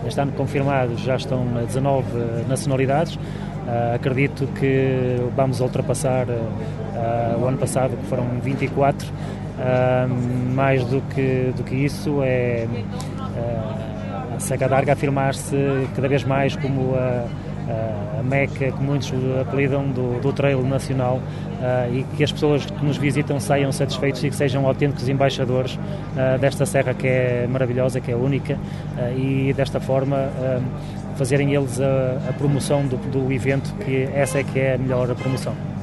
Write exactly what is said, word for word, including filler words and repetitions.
Este ano confirmados já estão dezanove nacionalidades. Uh, acredito que vamos ultrapassar uh, o ano passado, que foram vinte e quatro. Uh, mais do que, do que isso, é uh, a Serra d'Arga afirmar-se cada vez mais como a, a, a meca que muitos apelidam do, do trail nacional, uh, e que as pessoas que nos visitam saiam satisfeitos e que sejam autênticos embaixadores uh, desta serra que é maravilhosa, que é única, uh, e desta forma uh, fazerem eles a, a promoção do, do evento, que essa é que é a melhor promoção.